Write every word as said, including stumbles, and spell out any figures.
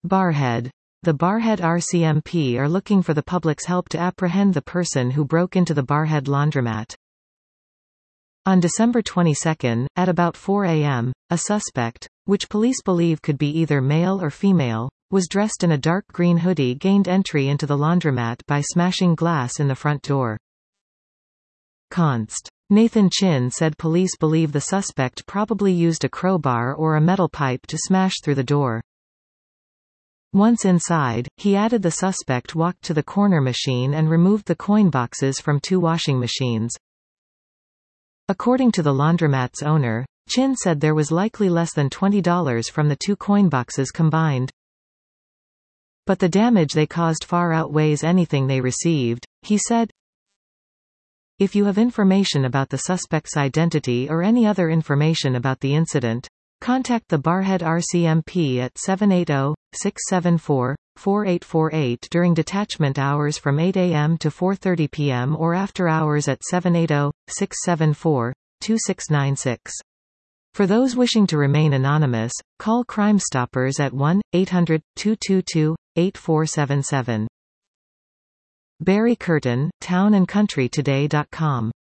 Barrhead. The Barrhead R C M P are looking for the public's help to apprehend the person who broke into the Barrhead laundromat. On December twenty-second, at about four a m, a suspect, which police believe could be either male or female, was dressed in a dark green hoodie, gained entry into the laundromat by smashing glass in the front door. Const. Nathan Chin said police believe the suspect probably used a crowbar or a metal pipe to smash through the door. Once inside, he added the suspect walked to the corner machine and removed the coin boxes from two washing machines. According to the laundromat's owner, Chin said there was likely less than twenty dollars from the two coin boxes combined. But the damage they caused far outweighs anything they received, he said. If you have information about the suspect's identity or any other information about the incident, contact the Barrhead R C M P at seven eight zero, six seven four, four eight four eight during detachment hours from eight a m to four thirty p m or after hours at seven eight zero, six seven four, two six nine six. For those wishing to remain anonymous, call Crime Stoppers at one eight hundred, two two two, eight four seven seven. Barry Curtin, town and country today dot com